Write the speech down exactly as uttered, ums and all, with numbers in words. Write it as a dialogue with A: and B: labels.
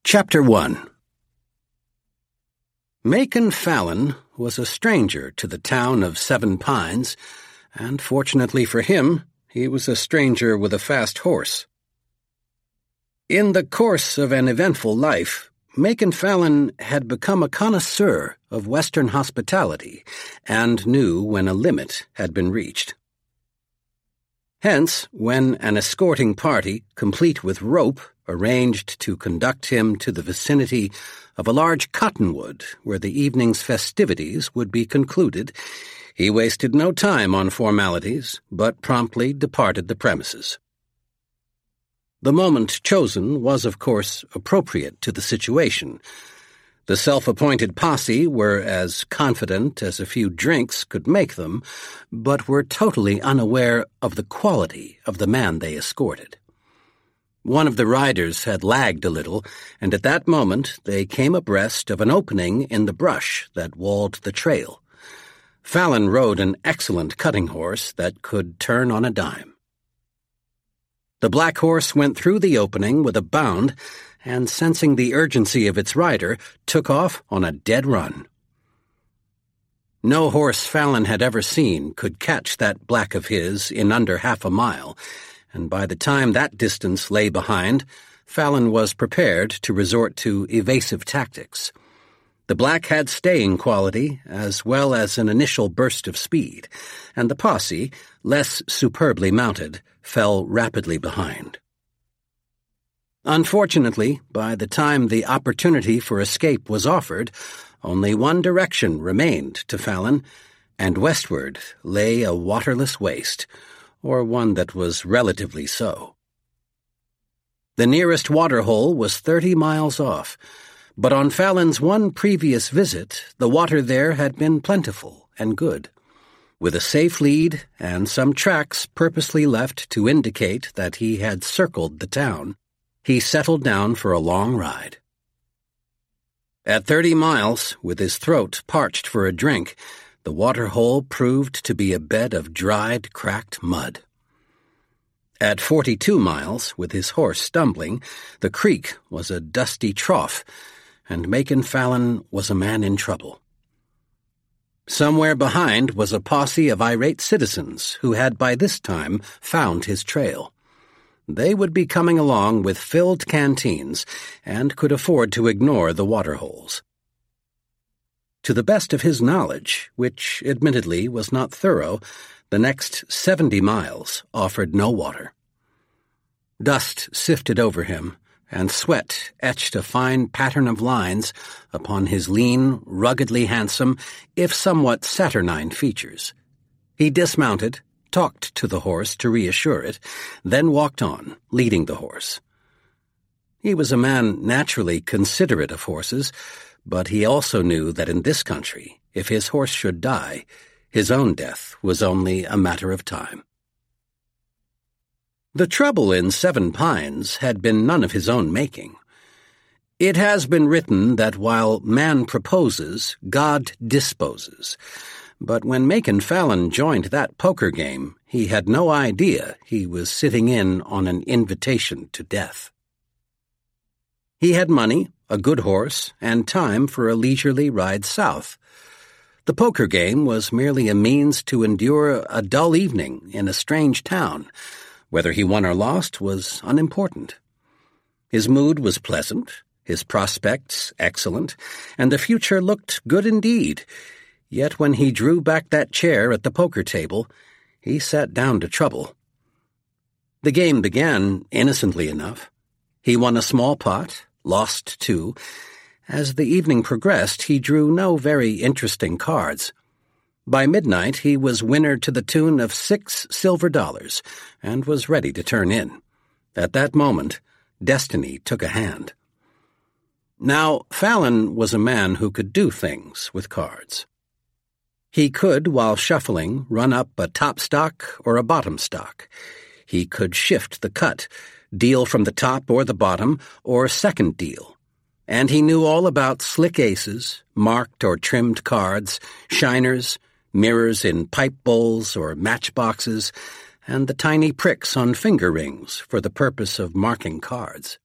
A: Chapter one. Macon Fallon was a stranger to the town of Seven Pines, and fortunately for him, he was a stranger with a fast horse. In the course of an eventful life, Macon Fallon had become a connoisseur of Western hospitality and knew when a limit had been reached. Hence, when an escorting party, complete with rope, arranged to conduct him to the vicinity of a large cottonwood where the evening's festivities would be concluded, he wasted no time on formalities, but promptly departed the premises. The moment chosen was, of course, appropriate to the situation. The self-appointed posse were as confident as a few drinks could make them, but were totally unaware of the quality of the man they escorted. One of the riders had lagged a little, and at that moment they came abreast of an opening in the brush that walled the trail. Fallon rode an excellent cutting horse that could turn on a dime. The black horse went through the opening with a bound, and sensing the urgency of its rider, took off on a dead run. No horse Fallon had ever seen could catch that black of his in under half a mile, and by the time that distance lay behind, Fallon was prepared to resort to evasive tactics. The black had staying quality as well as an initial burst of speed, and the posse, less superbly mounted, fell rapidly behind. Unfortunately, by the time the opportunity for escape was offered, only one direction remained to Fallon, and westward lay a waterless waste, or one that was relatively so. The nearest waterhole was thirty miles off, but on Fallon's one previous visit, the water there had been plentiful and good. With a safe lead and some tracks purposely left to indicate that he had circled the town, he settled down for a long ride. At thirty miles, with his throat parched for a drink, the waterhole proved to be a bed of dried, cracked mud. At forty-two miles, with his horse stumbling, the creek was a dusty trough, and Macon Fallon was a man in trouble. Somewhere behind was a posse of irate citizens who had by this time found his trail. They would be coming along with filled canteens and could afford to ignore the waterholes. To the best of his knowledge, which admittedly was not thorough, the next seventy miles offered no water. Dust sifted over him, and sweat etched a fine pattern of lines upon his lean, ruggedly handsome, if somewhat saturnine features. He dismounted, talked to the horse to reassure it, then walked on, leading the horse. He was a man naturally considerate of horses, but he also knew that in this country, if his horse should die, his own death was only a matter of time. The trouble in Seven Pines had been none of his own making. It has been written that while man proposes, God disposes. But when Macon Fallon joined that poker game, he had no idea he was sitting in on an invitation to death. He had money, a good horse, and time for a leisurely ride south. The poker game was merely a means to endure a dull evening in a strange town. Whether he won or lost was unimportant. His mood was pleasant, his prospects excellent, and the future looked good indeed. Yet when he drew back that chair at the poker table, he sat down to trouble. The game began innocently enough. He won a small pot, lost two. As the evening progressed, he drew no very interesting cards. By midnight, he was winner to the tune of six silver dollars, and was ready to turn in. At that moment, destiny took a hand. Now, Fallon was a man who could do things with cards. He could, while shuffling, run up a top stock or a bottom stock. He could shift the cut, deal from the top or the bottom, or second deal. And he knew all about slick aces, marked or trimmed cards, shiners, mirrors in pipe bowls or matchboxes, and the tiny pricks on finger rings for the purpose of marking cards.